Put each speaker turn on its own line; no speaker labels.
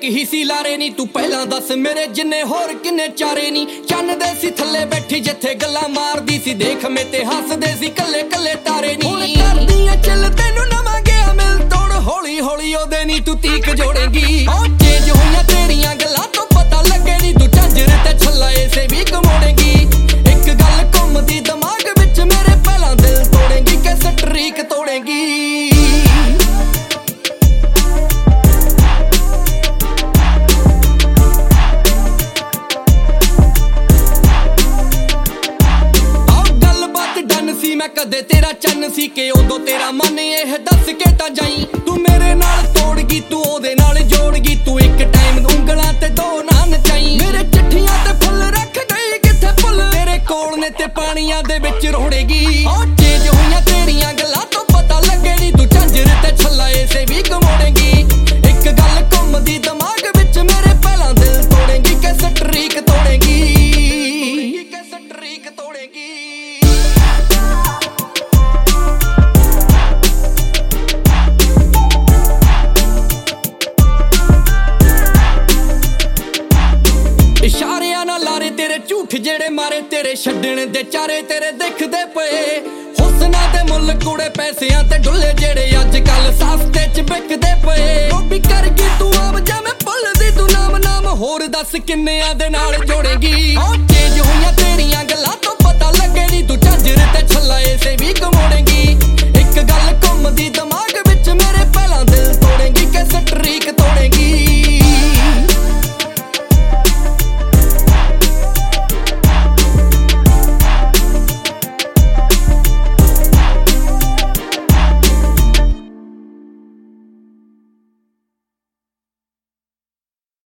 ਇੱਕ ਹੀ ਸੀ ਲਾਰੇ ਨੀ ਤੂੰ ਪਹਿਲਾਂ ਦੱਸ ਮੇਰੇ ਜਿੰਨੇ ਹੋਰ ਕਿੰਨੇ ਚਾਰੇ ਨੀ ਚੰਨ ਦੇ ਸੀ ਥੱਲੇ ਬੈਠੀ ਜਿੱਥੇ ਗੱਲਾਂ ਮਾਰਦੀ ਸੀ ਦੇਖ ਮੇ ਤੇ ਹੱਸਦੇ ਸੀ ਕੱਲੇ ਕੱਲੇ ਤਾਰੇ ਨੀ ਹੁਣ ਕਰਦੀਆਂ ਚੱਲ ਤੈਨੂੰ ਨਵਾਂ ਗਿਆ ਮਿਲ ਤੋੜ ਹੌਲੀ ਹੌਲੀ ਉਹਦੇ ਨੀ ਤੂੰ ਤੀਕ ਜੋੜੇਂਗੀ ਉਹ ਚੇਂਜ ਹੋਈਆਂ ਤੇਰੀਆਂ ਗੱਲਾਂ ਤੋਂ ਪਤਾ ਲੱਗੇ ਨੀ ਤੂੰ ਝਾਂਜਰ ਤੇ ਛੱਲਾ ਐਸੇ ਵੀ ਕਮੋੜੇਂਗੀ ਇੱਕ ਗੱਲ ਘੁੰਮਦੀ ਦਿਮਾਗ ਵਿੱਚ ਮੇਰੇ ਪਹਿਲਾਂ ਦਿਲ ਤੋੜੇਂਗੀ ਕਿ ਸਟਰੀਕ ਤੋੜੇਂਗੀ ਮੈਂ ਕਦੇ ਤੇਰਾ ਚੰਨ ਸੀ ਕਿ ਉਦੋਂ ਤੇਰਾ ਮਨ ਇਹ ਦੱਸ ਕੇ ਤਾਂ ਜਾਈ ਤੂੰ ਮੇਰੇ ਨਾਲ ਤੋੜ ਗਈ ਤੂੰ ਉਹਦੇ ਨਾਲ ਜੋੜ ਗਈ ਤੂੰ ਇੱਕ ਟਾਈਮ ਉਂਗਲਾਂ ਤੇ ਦੋ ਨਾ ਨਚਾਈ ਮੇਰੇ ਚਿੱਠੀਆਂ ਤੇ ਫੁੱਲ ਰੱਖ ਗਈ ਕਿੱਥੇ ਫੁੱਲ ਤੇਰੇ ਕੋਲ ਨੇ ਤੇ ਪਾਣੀਆਂ ਦੇ ਵਿੱਚ ਰੋੜੇਗੀ ਉਹ ਚੇਂਜ ਹੋਈਆਂ ਤੇਰੀਆਂ ਗੱਲਾਂ ਤੋਂ ਪਤਾ ਲੱਗੇ ਨੀ ਤੂੰ ਝਾਂਜਰ ਤੇ ਛੱਲਾ ਐਸੇ ਵੀ ਕਮੋੜੇਗੀ ਇੱਕ ਗੱਲ ਘੁੰਮਦੀ ਦਿਮਾਗ ਵਿੱਚ ਮੇਰੇ ਪਹਿਲਾਂ ਦਿਲ ਤੋੜੇਗੀ ਕਿ ਸਟਰੀਕ ਤੋੜੇਗੀ ਕਿ ਸਟਰੀਕ ਤੋੜੇਗੀ ਇਸ਼ਾਰਿਆਂ ਨਾਲ ਲਾਰੇ ਤੇਰੇ ਝੂਠ ਜਿਹੜੇ ਮਾਰੇ ਤੇਰੇ ਛੱਡਣ ਦੇ ਚਾਰੇ ਤੇਰੇ ਦਿਖਦੇ ਪਏ ਹੁਸਨਾਂ ਦੇ ਮੁੱਲ ਕੂੜੇ ਪੈਸਿਆਂ ਤੇ ਡੁੱਲੇ ਜਿਹੜੇ ਅੱਜ ਕੱਲ ਸਸਤੇ ਚ ਵਿਕਦੇ ਪਏ ਉਹ ਵੀ ਕਰ ਗਈ ਤੂੰ ਆਪ ਜਿਵੇਂ ਭੁੱਲਦੀ ਤੂੰ ਨਾਮ ਹੋਰ ਦੱਸ ਕਿੰਨਿਆਂ ਦੇ ਨਾਲ ਜੋੜੇਗੀ ਉਹ ਚੇਂਜ ਹੋਈਆਂ ਤੇਰੀਆਂ ਗੱਲਾਂ ਤੋਂ ਪਤਾ ਲੱਗੇ ਨੀ ਤੂੰ ਝਾਂਜਰ ਤੇ ਛੱਲਾ ਐਸੇ ਵੀ ਕਮੋੜੇਗੀ ਇੱਕ ਗੱਲ ਘੁੰਮਦੀ ਦਿਮਾਗ ਵਿੱਚ ਮੇਰੇ ਪਹਿਲਾਂ ਦਿਲ ਤੋੜੇਗੀ ਕਿ ਸਟਰੀਕ ਤੋੜੇਗੀ